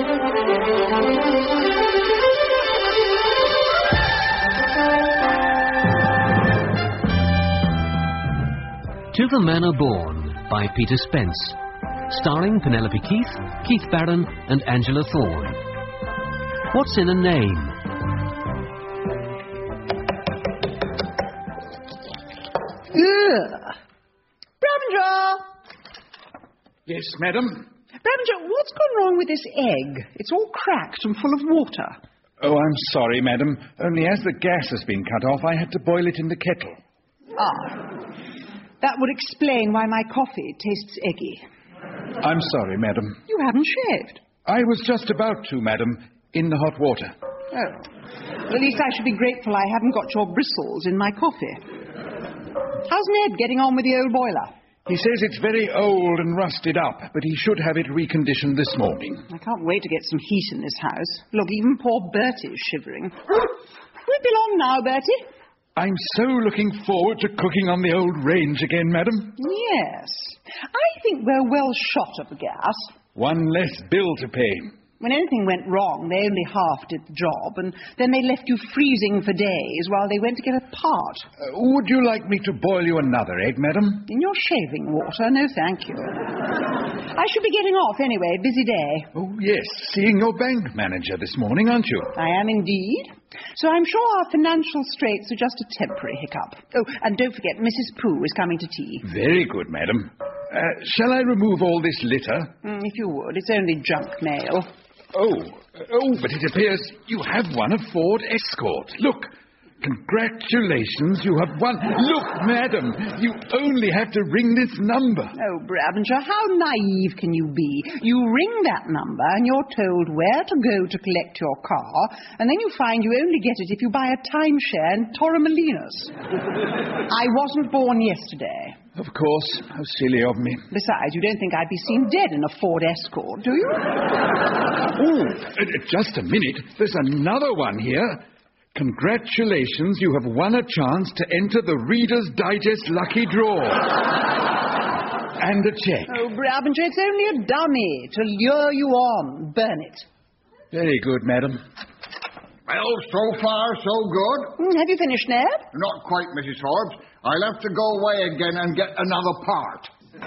To the Manor Born by Peter Spence, starring Penelope Keith, Keith Barron and Angela Thorne. What's in a name? Bravenger! Yes, madam? Bravenger, what's gone wrong with this egg? It's all cracked and full of water. Oh, I'm sorry, madam. Only as the gas has been cut off, I had to boil it in the kettle. Ah, that would explain why my coffee tastes eggy. I'm sorry, madam. You haven't shaved. I was just about to, madam, in the hot water. Oh. Well, at least I should be grateful I haven't got your bristles in my coffee. How's Ned getting on with the old boiler? He says it's very old and rusted up, but he should have it reconditioned this morning. I can't wait to get some heat in this house. Look, even poor Bertie's shivering. We'll be long now, Bertie. I'm so looking forward to cooking on the old range again, madam. Yes. I think we're well shot of the gas. One less bill to pay. When anything went wrong, they only half did the job, and then they left you freezing for days while they went to get a part. Would you like me to boil you another egg, madam? In your shaving water? No, thank you. I should be getting off anyway. Busy day. Oh, yes. Seeing your bank manager this morning, aren't you? I am indeed. So I'm sure our financial straits are just a temporary hiccup. Oh, and don't forget, Mrs. Pooh is coming to tea. Very good, madam. Shall I remove all this litter? If you would. It's only junk mail. Oh, but it appears you have won a Ford Escort. Look, congratulations, you have won. Look, madam, you only have to ring this number. Oh, Bravenger, how naive can you be? You ring that number and you're told where to go to collect your car, and then you find you only get it if you buy a timeshare in Torremolinos. I wasn't born yesterday. Of course. How silly of me. Besides, you don't think I'd be seen dead in a Ford Escort, do you? Oh, just a minute. There's another one here. Congratulations, you have won a chance to enter the Reader's Digest lucky draw. And a check. Oh, Bravenger, it's only a dummy to lure you on. Burn it. Very good, madam. Well, so far, so good. Have you finished, Ned? Not quite, Mrs. Forbes. I'll have to go away again and get another part.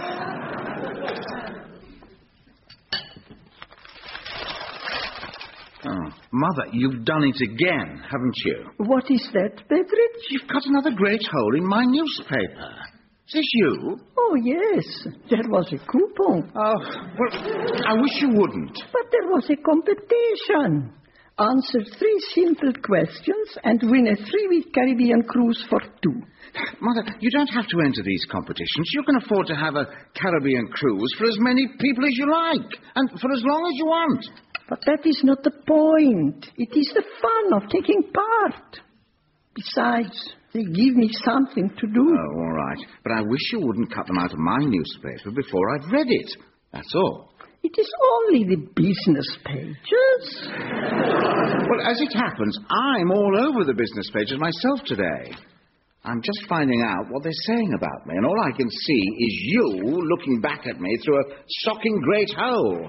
Oh, Mother, you've done it again, haven't you? What is that, Beveridge? You've cut another great hole in my newspaper. Is this you? Oh, yes. There was a coupon. Oh, well, I wish you wouldn't. But there was a competition. Answer 3 simple questions and win a 3-week Caribbean cruise for 2. Mother, you don't have to enter these competitions. You can afford to have a Caribbean cruise for as many people as you like, and for as long as you want. But that is not the point. It is the fun of taking part. Besides, they give me something to do. Oh, all right. But I wish you wouldn't cut them out of my newspaper before I've read it. That's all. It is only the business pages. Well, as it happens, I'm all over the business pages myself today. I'm just finding out what they're saying about me, and all I can see is you looking back at me through a shocking great hole.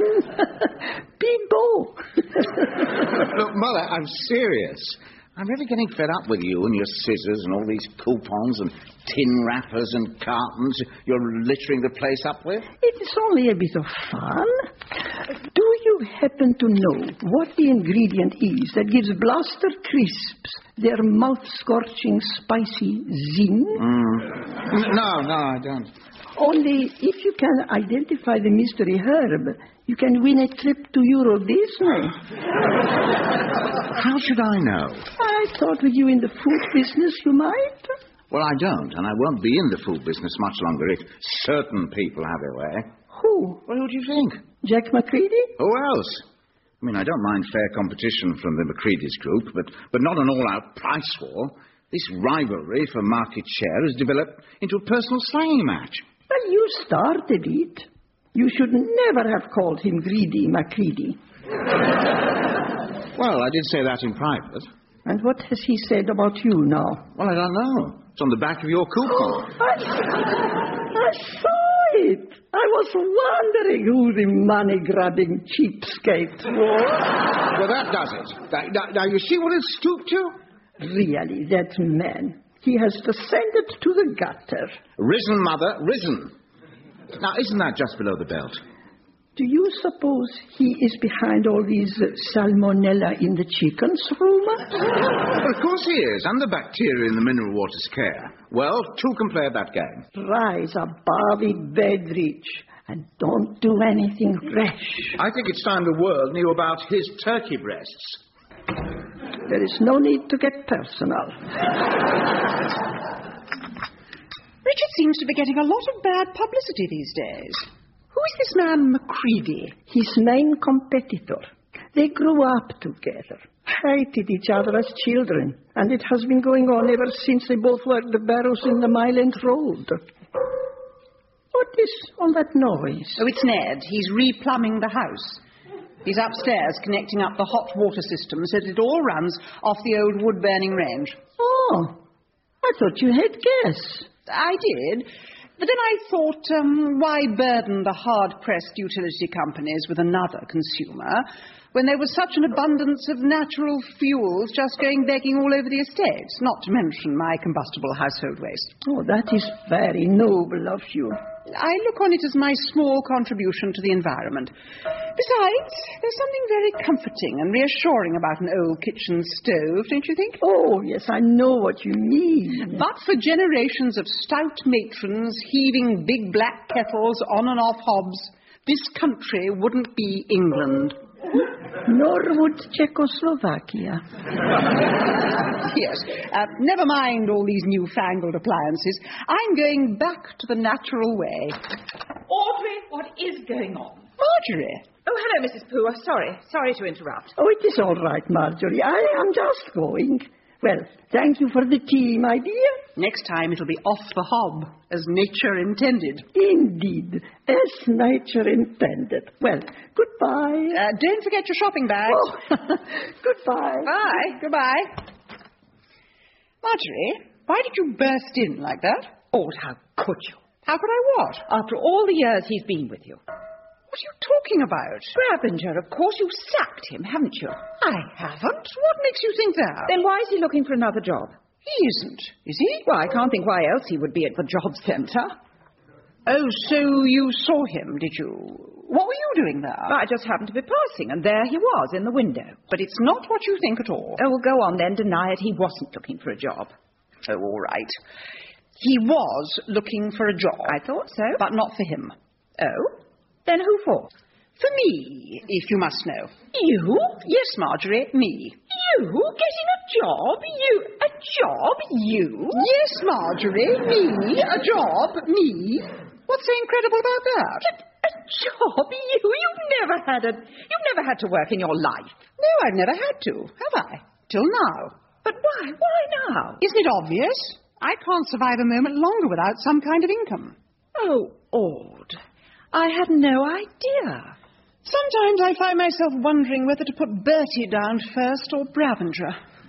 Bimbo! Look, Mother, I'm serious. I'm really getting fed up with you and your scissors and all these coupons and tin wrappers and cartons you're littering the place up with. It is only a bit of fun. Do you happen to know what the ingredient is that gives Blaster Crisps their mouth-scorching, spicy zing? No, I don't. Only if you can identify the mystery herb, you can win a trip to Euro Disney. How should I know? I thought with you in the food business you might. Well, I don't, and I won't be in the food business much longer if certain people have their way. Who? Well, who do you think? Jack McCready? Who else? I mean, I don't mind fair competition from the McCready's group, but not an all-out price war. This rivalry for market share has developed into a personal slanging match. Well, you started it. You should never have called him Greedy McCready. Well, I did say that in private. And what has he said about you now? Well, I don't know. It's on the back of your coupon. I saw right. I was wondering who the money-grabbing cheapskate was. Well, that does it. Now, you see what it's stooped to? Really, that man. He has descended to the gutter. Risen, Mother, risen. Now, isn't that just below the belt? Do you suppose he is behind all these salmonella in the chickens rumours? Well, of course he is, and the bacteria in the mineral water's care. Well, two can play at that game. Rise above it, Bedridge, and don't do anything rash. I think it's time the world knew about his turkey breasts. There is no need to get personal. Richard seems to be getting a lot of bad publicity these days. Who is this man Macready? His main competitor. They grew up together, hated each other as children, and it has been going on ever since they both worked the barrows in the Mile End Road. What is all that noise? Oh, it's Ned. He's replumbing the house. He's upstairs connecting up the hot water system so that it all runs off the old wood-burning range. Oh, I thought you had gas. I did. But then I thought, why burden the hard-pressed utility companies with another consumer when there was such an abundance of natural fuels just going begging all over the estate, not to mention my combustible household waste. Oh, that is very noble of you. I look on it as my small contribution to the environment. Besides, there's something very comforting and reassuring about an old kitchen stove, don't you think? Oh, yes, I know what you mean. But for generations of stout matrons heaving big black kettles on and off hobs, this country wouldn't be England. Nor would Czechoslovakia. Yes, never mind all these newfangled appliances. I'm going back to the natural way. Audrey, what is going on? Marjorie. Oh, hello, Mrs. Pooh. Sorry to interrupt. Oh, it is all right, Marjorie. I am just going. Well, thank you for the tea, my dear. Next time it'll be off the hob, as nature intended. Indeed, as nature intended. Well, goodbye. Don't forget your shopping bags. Oh, goodbye. Bye. Goodbye. Marjorie, why did you burst in like that? Oh, how could you? How could I what? After all the years he's been with you. What are you talking about? Brabbinger, of course you sacked him, haven't you? I haven't. What makes you think that? Then why is he looking for another job? He isn't, is he? Well, I can't think why else he would be at the job centre. Oh, so you saw him, did you? What were you doing there? I just happened to be passing, and there he was in the window. But it's not what you think at all. Oh, well, go on then, deny it. He wasn't looking for a job. Oh, all right. He was looking for a job. I thought so. But not for him. Oh? Then who for? For me, if you must know. You? Yes, Marjorie, me. You getting a job? A job? You? Yes, Marjorie, me. A job, me. What's so incredible about that? A job? You've never had to work in your life. No, I've never had to, have I? Till now. But why? Why now? Isn't it obvious? I can't survive a moment longer without some kind of income. Oh, Aud. I had no idea. Sometimes I find myself wondering whether to put Bertie down first or Brabbinger.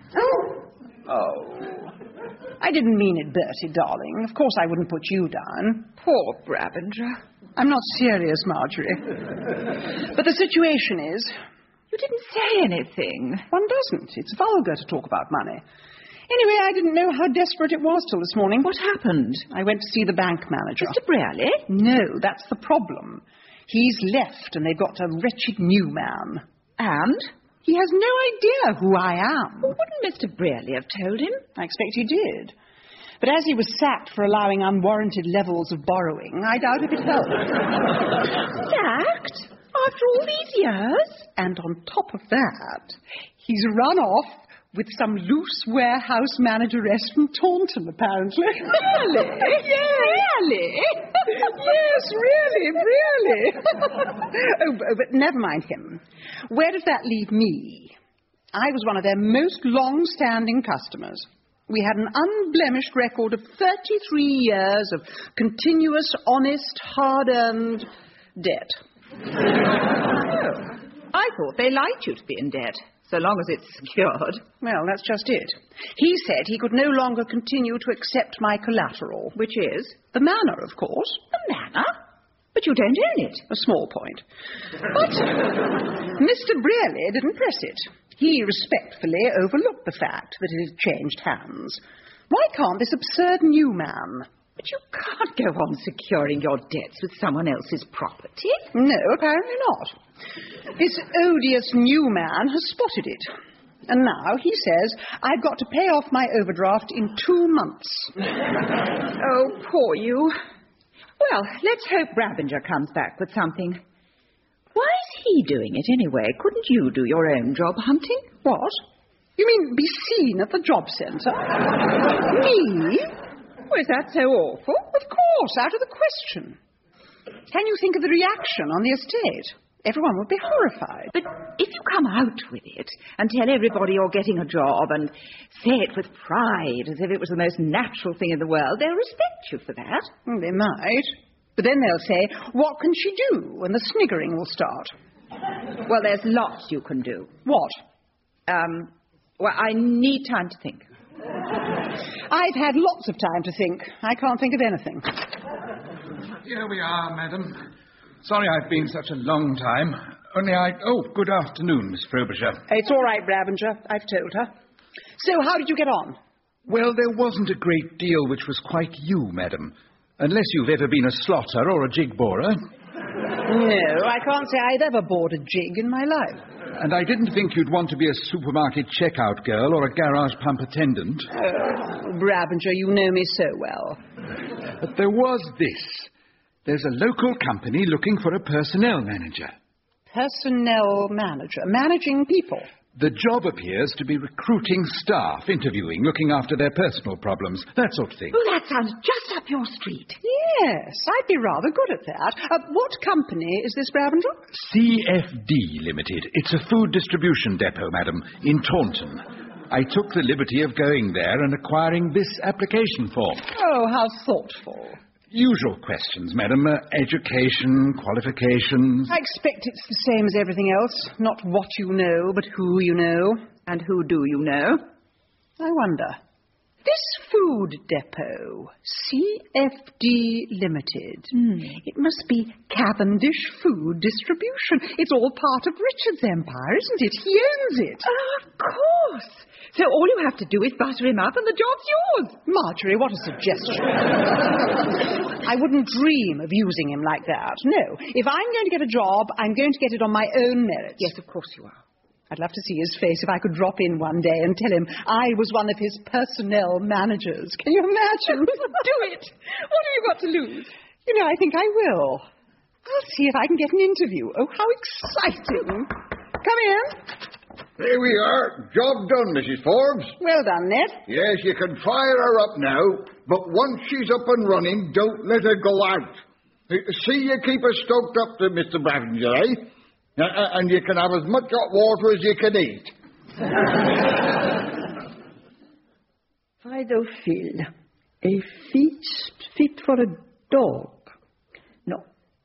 Oh. I didn't mean it, Bertie, darling. Of course I wouldn't put you down. Poor Brabbinger. I'm not serious, Marjorie. But the situation is... You didn't say anything. One doesn't. It's vulgar to talk about money. Anyway, I didn't know how desperate it was till this morning. What happened? I went to see the bank manager. Mr. Brearley? No, that's the problem. He's left and they've got a wretched new man. And? He has no idea who I am. Well, wouldn't Mr. Brearley have told him? I expect he did. But as he was sacked for allowing unwarranted levels of borrowing, I doubt if it helped. Sacked? After all these years? And on top of that, he's run off with some loose warehouse manageress from Taunton, apparently. Really? Really? Yes, really. Oh, but never mind him. Where does that leave me? I was one of their most long-standing customers. We had an unblemished record of 33 years of continuous, honest, hard-earned debt. Oh, I thought they liked you to be in debt. So long as it's secured. Well, that's just it. He said he could no longer continue to accept my collateral. Which is? The manor, of course. The manor? But you don't own it. A small point. But Mr. Brearley didn't press it. He respectfully overlooked the fact that it had changed hands. Why can't this absurd new man? But you can't go on securing your debts with someone else's property. No, apparently not. This odious new man has spotted it. And now he says I've got to pay off my overdraft in 2 months. Oh, poor you. Well, let's hope Brabinger comes back with something. Why is he doing it anyway? Couldn't you do your own job hunting? What? You mean be seen at the job centre? Me? Oh, is that so awful? Of course, out of the question. Can you think of the reaction on the estate? Everyone would be horrified. But if you come out with it and tell everybody you're getting a job and say it with pride as if it was the most natural thing in the world, they'll respect you for that. They might. But then they'll say, what can she do? And the sniggering will start. Well, there's lots you can do. What? Well, I need time to think. I've had lots of time to think. I can't think of anything. Here we are, madam. Sorry I've been such a long time. Oh, good afternoon, Miss Frobisher. It's all right, Brabinger. I've told her. So, how did you get on? Well, there wasn't a great deal which was quite you, madam. Unless you've ever been a slotter or a jig borer. No, I can't say I've ever bored a jig in my life. And I didn't think you'd want to be a supermarket checkout girl or a garage pump attendant. Oh, Brabinger, you know me so well. But there was this. There's a local company looking for a personnel manager. Personnel manager? Managing people? The job appears to be recruiting staff, interviewing, looking after their personal problems, that sort of thing. Oh, that sounds just up your street. Yes, I'd be rather good at that. What company is this, Brabinger? CFD Limited. It's a food distribution depot, madam, in Taunton. I took the liberty of going there and acquiring this application form. Oh, how thoughtful. Usual questions, madam. Education, qualifications. I expect it's the same as everything else. Not what you know, but who you know. And who do you know? I wonder. This food depot, CFD Limited, it must be Cavendish Food Distribution. It's all part of Richard's empire, isn't it? He owns it. Oh, of course. So all you have to do is butter him up and the job's yours. Marjorie, what a suggestion. I wouldn't dream of using him like that. No. If I'm going to get a job, I'm going to get it on my own merits. Yes, of course you are. I'd love to see his face if I could drop in one day and tell him I was one of his personnel managers. Can you imagine? Do it. What have you got to lose? You know, I think I will. I'll see if I can get an interview. Oh, how exciting. Come in. Here we are. Job done, Mrs. Forbes. Well done, Ned. Yes, you can fire her up now, but once she's up and running, don't let her go out. See you keep her stoked up to Mr. Brabinger, eh? And you can have as much hot water as you can eat. Fidophil, a feast fit for a dog. No.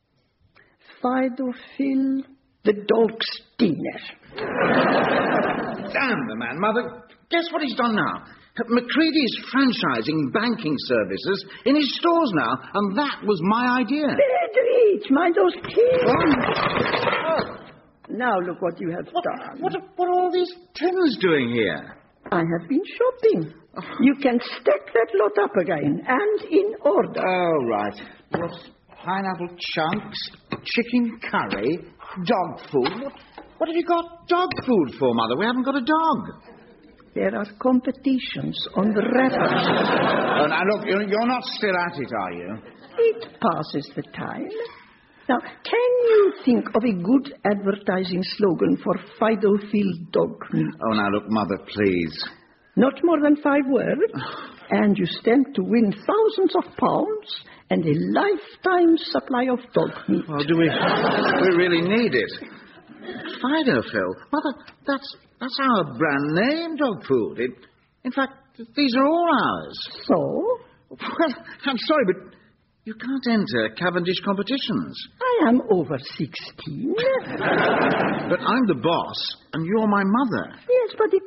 Fidophil, the dog's dinner. Damn the man, Mother. Guess what he's done now? McCready's franchising banking services in his stores now, and that was my idea. Bedridge, mind those kids. Now look what you have done. What are all these tins doing here? I have been shopping. You can stack that lot up again, and in order. Oh, right. What? Pineapple chunks, chicken curry, dog food. What have you got dog food for, Mother? We haven't got a dog. There are competitions on the wrappers. Oh, now, look, you're not still at it, are you? It passes the time. Now, can you think of a good advertising slogan for Fidophil dog meat? Oh, now, look, Mother, please. Not more than 5 words, and you stand to win thousands of pounds and a lifetime supply of dog meat. Well, do we really need it? Fidophil? Mother, that's our brand name, dog food. In fact, these are all ours. So? Well, I'm sorry, but you can't enter Cavendish competitions. I am over 16. But I'm the boss, and you're my mother. Yes, but a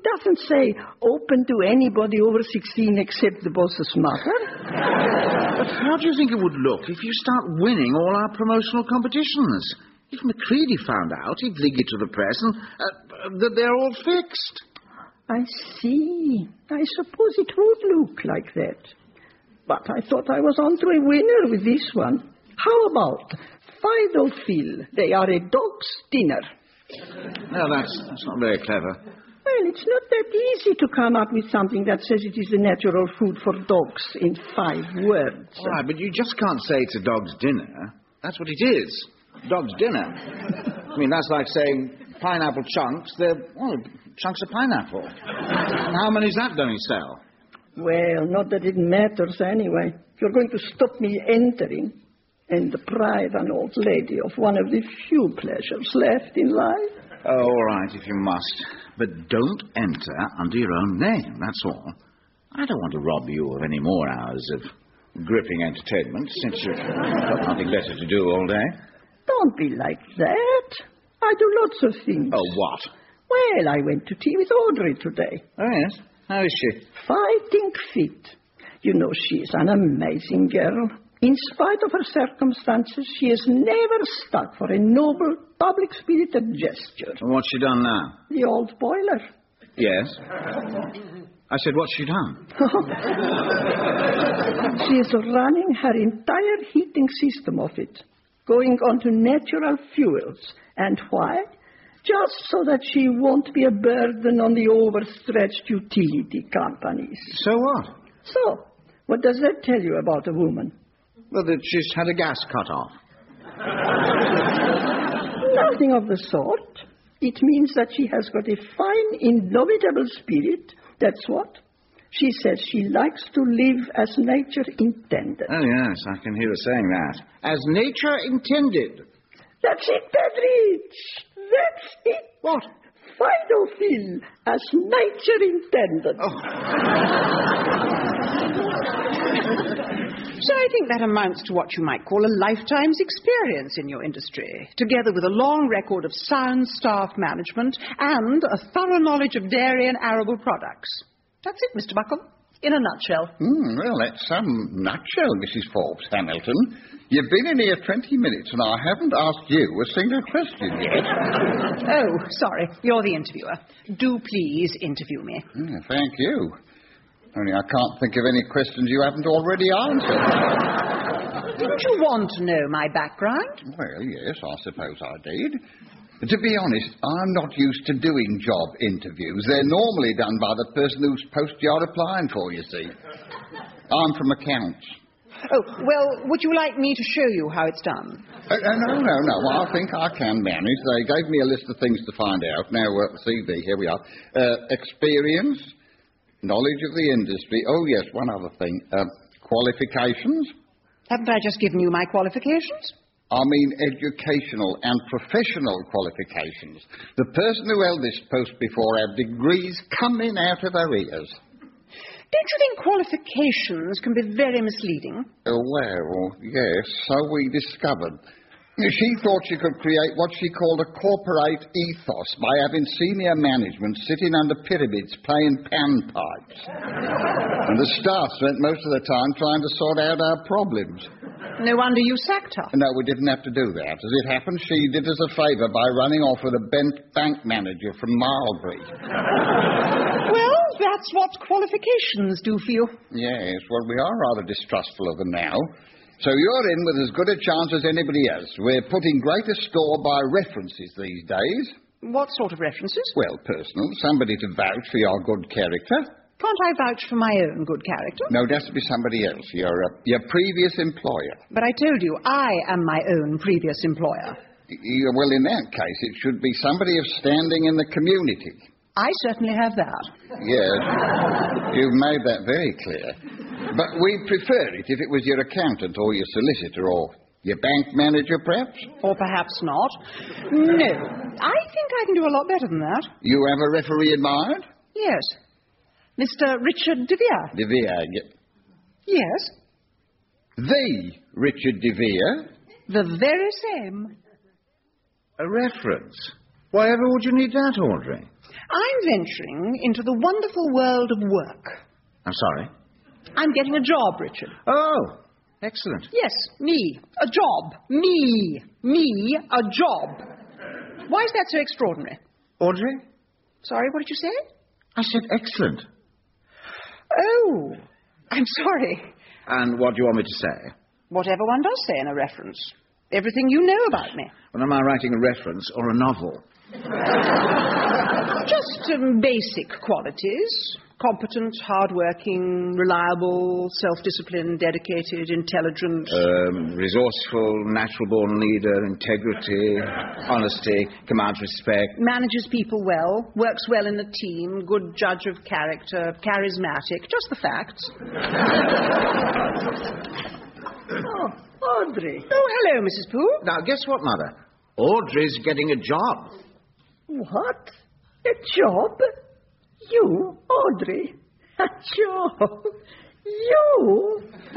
doesn't say open to anybody over 16 except the boss's mother. But how do you think it would look if you start winning all our promotional competitions? If Macready found out, he'd leak it to the press and that they're all fixed. I see. I suppose it would look like that. But I thought I was onto a winner with this one. How about Fido Phil? They are a dog's dinner. No, that's not very clever. Well, it's not that easy to come up with something that says it is the natural food for dogs in 5 words. All right, but you just can't say it's a dog's dinner. That's what it is. Dog's dinner. I mean, that's like saying pineapple chunks. They're, chunks of pineapple. And how many is that going to sell? Well, not that it matters anyway. If you're going to stop me entering and deprive an old lady of one of the few pleasures left in life. Oh, all right, if you must. But don't enter under your own name, that's all. I don't want to rob you of any more hours of gripping entertainment, since you've got nothing better to do all day. Don't be like that. I do lots of things. Oh, what? Well, I went to tea with Audrey today. Oh, yes? How is she? Fighting fit. You know, she is an amazing girl. In spite of her circumstances, she has never stuck for a noble, public-spirited gesture. And what's she done now? The old boiler. Yes? I said, what's she done? She is running her entire heating system of it, going on to natural fuels. And why? Just so that she won't be a burden on the overstretched utility companies. So what? So, what does that tell you about a woman? Well, that she's had a gas cut off. Nothing of the sort. It means that she has got a fine, indomitable spirit. That's what. She says she likes to live as nature intended. Oh, yes, I can hear her saying that. As nature intended. That's it, Pedrich. That's it. What? Fido Phil, as nature intended. Oh. So I think that amounts to what you might call a lifetime's experience in your industry, together with a long record of sound staff management and a thorough knowledge of dairy and arable products. That's it, Mr. Buckle, in a nutshell. Well, that's some nutshell, Mrs. Forbes Hamilton. You've been in here 20 minutes and I haven't asked you a single question yet. Oh, sorry, you're the interviewer. Do please interview me. Thank you. Only I can't think of any questions you haven't already answered. Didn't you want to know my background? Well, yes, I suppose I did. To be honest, I'm not used to doing job interviews. They're normally done by the person whose post you're applying for, you see. I'm from accounts. Oh, well, would you like me to show you how it's done? No. I think I can manage. They gave me a list of things to find out. Now, CV, here we are. Experience, knowledge of the industry. Oh, yes, one other thing. Qualifications. Haven't I just given you my qualifications? I mean educational and professional qualifications. The person who held this post before had degrees coming out of her ears. Don't you think qualifications can be very misleading? Well, yes, so we discovered. She thought she could create what she called a corporate ethos by having senior management sitting under pyramids playing panpipes. And the staff spent most of the time trying to sort out our problems. No wonder you sacked her. No, we didn't have to do that. As it happened, she did us a favour by running off with a bent bank manager from Marlbury. Well, that's what qualifications do for you. Yes, well, we are rather distrustful of them now. So you're in with as good a chance as anybody else. We're putting greater store by references these days. What sort of references? Well, personal. Somebody to vouch for your good character. Can't I vouch for my own good character? No, it has to be somebody else. Your previous employer. But I told you, I am my own previous employer. Well, in that case, it should be somebody of standing in the community. I certainly have that. Yes, you've made that very clear. But we'd prefer it if it was your accountant or your solicitor or your bank manager, perhaps? Or perhaps not. No, I think I can do a lot better than that. You have a referee in mind? Yes. Mr. Richard De Vere. De Vere? Yes. The Richard De Vere? The very same. A reference? Why ever would you need that, Audrey? I'm venturing into the wonderful world of work. I'm sorry? I'm getting a job, Richard. Oh, excellent. Yes, me. A job. Me. Me, a job. Why is that so extraordinary? Audrey? Sorry, what did you say? I said excellent. Oh, I'm sorry. And what do you want me to say? Whatever one does say in a reference. Everything you know about me. Well, am I writing a reference or a novel? Just basic qualities. Competent, hard-working, reliable, self-disciplined, dedicated, intelligent. Resourceful, natural-born leader, integrity, honesty, commands respect. Manages people well, works well in the team, good judge of character, charismatic. Just the facts. Oh, Audrey. Oh, hello, Mrs. Pooh. Now, guess what, Mother? Audrey's getting a job. What? A job? You, Audrey? A job? You?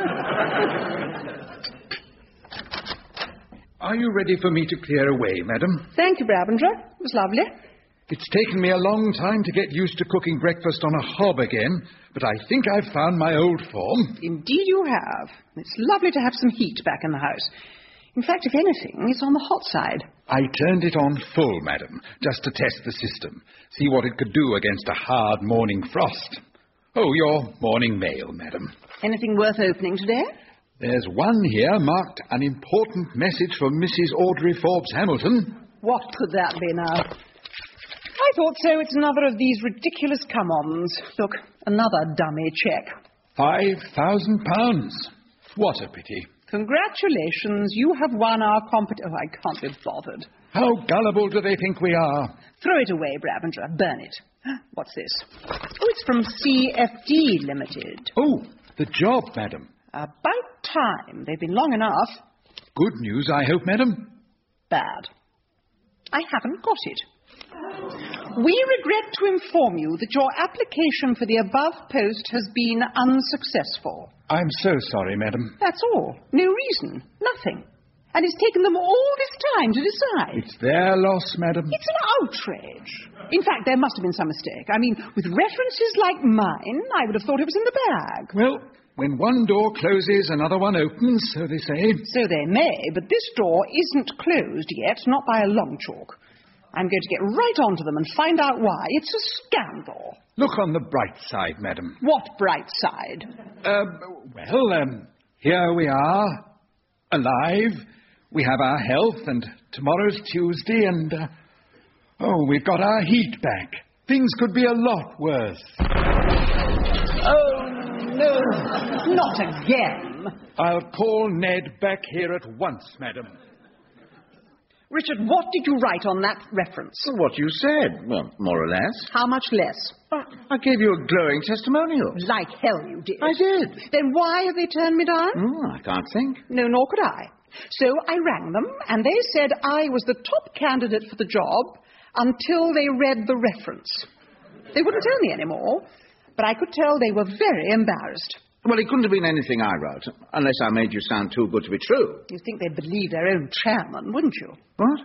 Are you ready for me to clear away, madam? Thank you, Brabinger. It was lovely. It's taken me a long time to get used to cooking breakfast on a hob again, but I think I've found my old form. Indeed you have. It's lovely to have some heat back in the house. In fact, if anything, it's on the hot side. I turned it on full, madam, just to test the system, see what it could do against a hard morning frost. Oh, your morning mail, madam. Anything worth opening today? There's one here marked an important message for Mrs. Audrey Forbes Hamilton. What could that be now? I thought so. It's another of these ridiculous come-ons. Look, another dummy cheque. £5,000. What a pity. Congratulations, you have won our competition. Oh, I can't be bothered. How gullible do they think we are? Throw it away, Brabinger. Burn it. What's this? Oh, it's from CFD Limited. Oh, the job, madam. About time. They've been long enough. Good news, I hope, madam. Bad. I haven't got it. We regret to inform you that your application for the above post has been unsuccessful. I'm so sorry, madam. That's all. No reason. Nothing. And it's taken them all this time to decide. It's their loss, madam. It's an outrage. In fact, there must have been some mistake. I mean, with references like mine, I would have thought it was in the bag. Well, when one door closes, another one opens, so they say. So they may, but this door isn't closed yet, not by a long chalk. I'm going to get right onto them and find out why. It's a scandal. Look on the bright side, madam. What bright side? Here we are, alive. We have our health, and tomorrow's Tuesday, and, we've got our heat back. Things could be a lot worse. Oh, no, not again. I'll call Ned back here at once, madam. Richard, what did you write on that reference? Well, what you said. Well, more or less. How much less? I gave you a glowing testimonial. Like hell you did. I did. Then why have they turned me down? I can't think. No, nor could I. So I rang them, and they said I was the top candidate for the job until they read the reference. They wouldn't tell me anymore, but I could tell they were very embarrassed. Well, it couldn't have been anything I wrote, unless I made you sound too good to be true. You'd think they'd believe their own chairman, wouldn't you? What?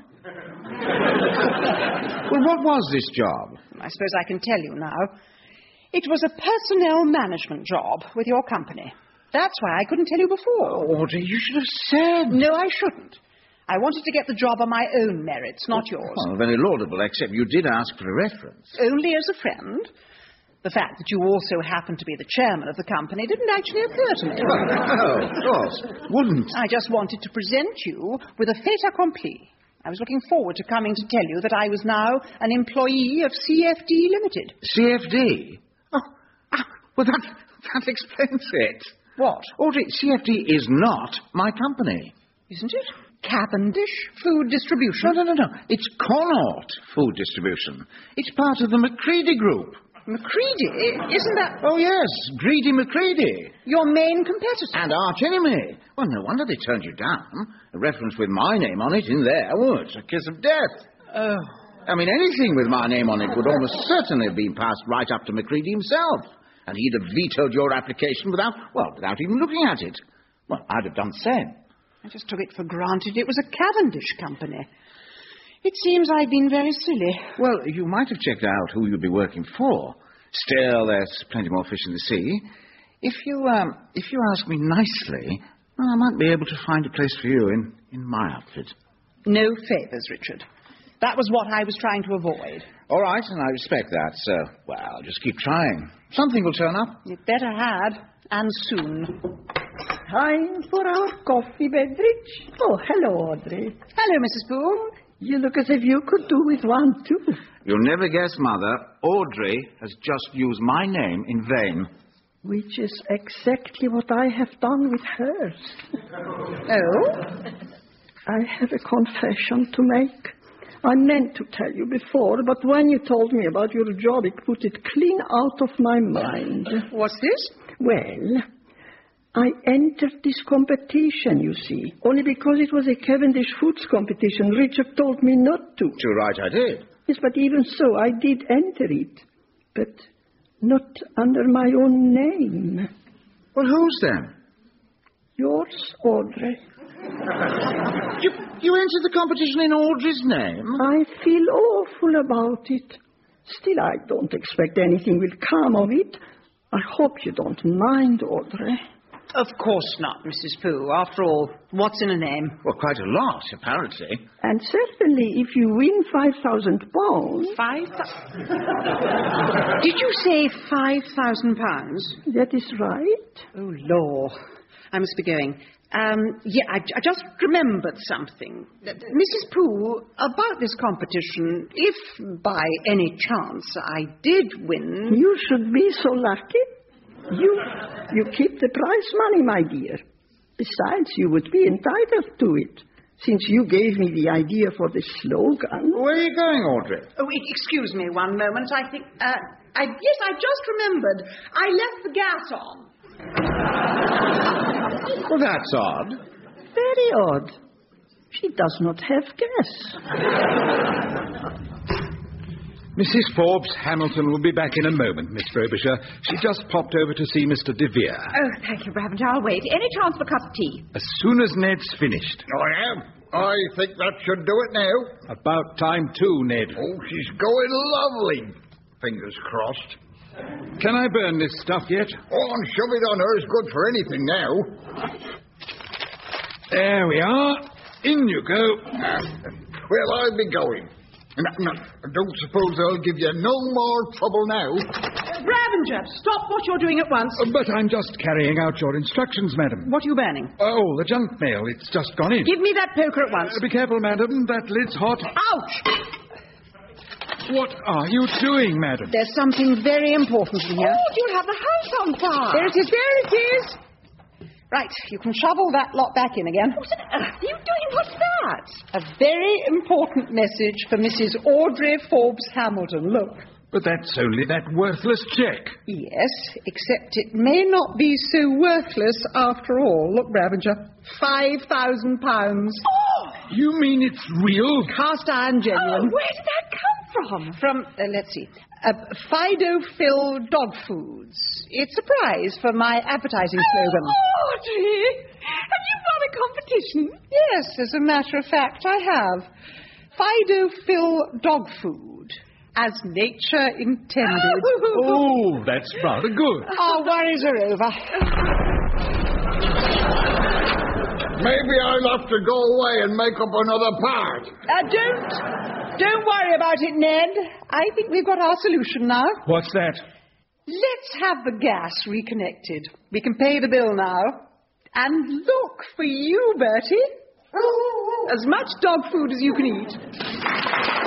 Well, what was this job? I suppose I can tell you now. It was a personnel management job with your company. That's why I couldn't tell you before. Oh, Audrey, you should have said. No, I shouldn't. I wanted to get the job on my own merits, not yours. Well, very laudable, except you did ask for a reference. Only as a friend. The fact that you also happen to be the chairman of the company didn't actually occur to me. Oh, of course. Wouldn't. I just wanted to present you with a fait accompli. I was looking forward to coming to tell you that I was now an employee of CFD Limited. CFD? Well, that explains it. What? Audrey, CFD is not my company. Isn't it? Cavendish Food Distribution. No. It's Connaught Food Distribution. It's part of the Macready Group. Macready? Isn't that... Oh, yes, Greedy Macready. Your main competitor? And arch enemy. Well, no wonder they turned you down. A reference with my name on it in there. Oh, it's a kiss of death. Oh. I mean, anything with my name on it would almost certainly have been passed right up to Macready himself. And he'd have vetoed your application without even looking at it. Well, I'd have done the same. I just took it for granted it was a Cavendish company. It seems I've been very silly. Well, you might have checked out who you'd be working for. Still, there's plenty more fish in the sea. If you ask me nicely, well, I might be able to find a place for you in my outfit. No favours, Richard. That was what I was trying to avoid. All right, and I respect that, so, well, just keep trying. Something will turn up. You'd better had, and soon. Time for our coffee, Bedridge. Oh, hello, Audrey. Hello, Mrs. Poole. You look as if you could do with one, too. You'll never guess, Mother, Audrey has just used my name in vain. Which is exactly what I have done with hers. Oh? I have a confession to make. I meant to tell you before, but when you told me about your job, it put it clean out of my mind. What's this? Well, I entered this competition, you see, only because it was a Cavendish Foods competition. Richard told me not to. You're right, I did. Yes, but even so, I did enter it. But not under my own name. Well, whose then? Yours, Audrey. You entered the competition in Audrey's name? I feel awful about it. Still, I don't expect anything will come of it. I hope you don't mind, Audrey. Of course not, Mrs. Pooh. After all, what's in a name? Well, quite a lot, apparently. And certainly, if you win £5,000... 5,000? Did you say £5,000? That is right. Oh, law. I must be going. I just remembered something. Mrs. Pooh, about this competition, if by any chance I did win... You should be so lucky. You keep the prize money, my dear. Besides, you would be entitled to it, since you gave me the idea for the slogan. Where are you going, Audrey? Oh, excuse me one moment. I think... yes, I just remembered. I left the gas on. Well, that's odd. Very odd. She does not have gas. Mrs. Forbes Hamilton will be back in a moment, Miss Frobisher. She just popped over to see Mr. De Vere. Oh, thank you, Bravenger. I'll wait. Any chance for a cup of tea? As soon as Ned's finished. I am. I think that should do it now. About time too, Ned. Oh, she's going lovely. Fingers crossed. Can I burn this stuff yet? Oh, and shove it on her is good for anything now. There we are. In you go. Well, I'll be going. No, I don't suppose I'll give you no more trouble now. Bravenger, stop what you're doing at once. But I'm just carrying out your instructions, madam. What are you burning? Oh, the junk mail. It's just gone in. Give me that poker at once. Be careful, madam. That lid's hot. Ouch! What are you doing, madam? There's something very important in here. Oh, you have the house on fire. There it is, there it is. Right, you can shovel that lot back in again. What on earth are you doing? What's that? A very important message for Mrs. Audrey Forbes Hamilton. Look. But that's only that worthless cheque. Yes, except it may not be so worthless after all. Look, Bravenger, £5,000. Oh! You mean it's real? Cast iron genuine. Oh, where did that come from? From, let's see, Fido Phil Dog Foods. It's a prize for my advertising slogan. Audrey, have you won a competition? Yes, as a matter of fact, I have. Fido Phil Dog Food. As nature intended. Oh, that's rather good. Our worries are over. Maybe I'll have to go away and make up another part. Don't worry about it, Ned. I think we've got our solution now. What's that? Let's have the gas reconnected. We can pay the bill now. And look for you, Bertie. As much dog food as you can eat.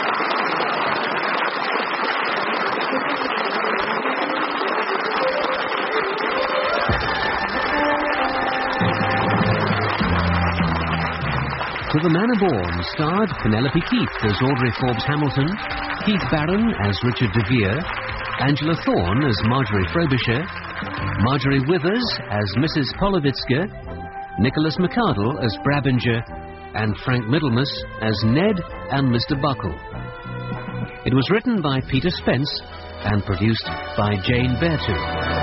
To the Manor Born starred Penelope Keith as Audrey Forbes Hamilton, Keith Barron as Richard De Vere, Angela Thorne as Marjorie Frobisher, Marjorie Withers as Mrs. Polovitska, Nicholas McArdle as Brabinger, and Frank Middlemas as Ned and Mr. Buckle. It was written by Peter Spence and produced by Jane Beartooth.